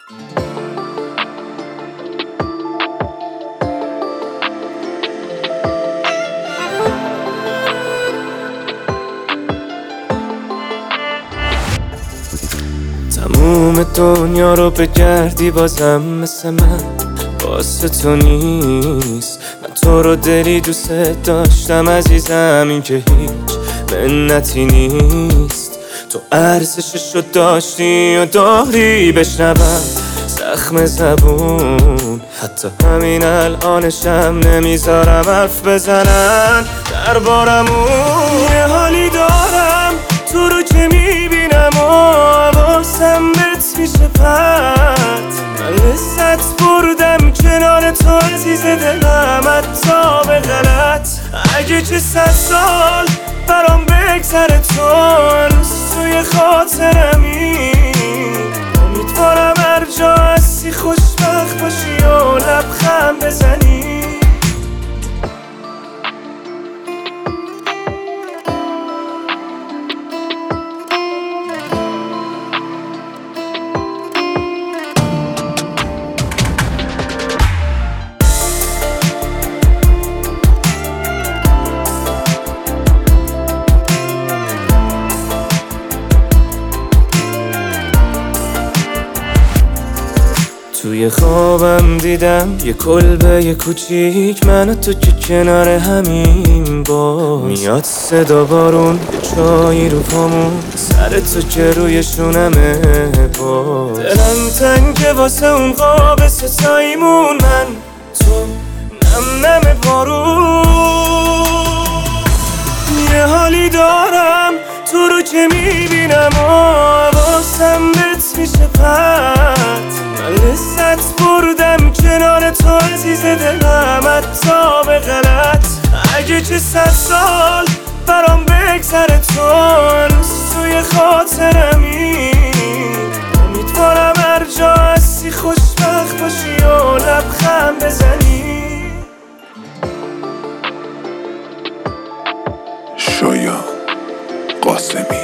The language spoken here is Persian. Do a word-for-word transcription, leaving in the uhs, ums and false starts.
تموم دنیا رو بگردی بازم مثل من واسه تو نیست. من تو رو دلی دوست داشتم عزیزم، این که هیچ منتی نیست. تو ارزشش رو داشتی و داری، بشنوم زخم زبون حتی همین الانشم نمیذارم حرف بزنن دربارمون. یه حالی دارم تو رو که میبینم و حواسم بهت میشه پرت. من لذت بردم کنار تو عزیز دلم حتی به غلط. اگه چه صد سال برام بگذره تو هنوز توی خاطرمی. امیدوارم هر جا هستی خوشبخت باشی و لبخند بزنی. توی خوابم دیدم یه کلبه یه کوچیک، من و تو که کنار همین باز. میاد صدا بارون یه چایی رو پامون، سر تو که روی شونمه باز. دلم تنگه واسه اون قاب ستاییمون، من تو نم نم بارون. یه حالی دارم تو رو که میبینم و حواسم بهت میشه پرت. من لذت بردم کنار تو عزیز دلم حتی به غلط. اگه چه صد سال برام بگذره تو هنوز توی خاطرمی. امیدوارم هر جا هستی خوشبخت باشی و لبخند بزنی. شایان قاسمی.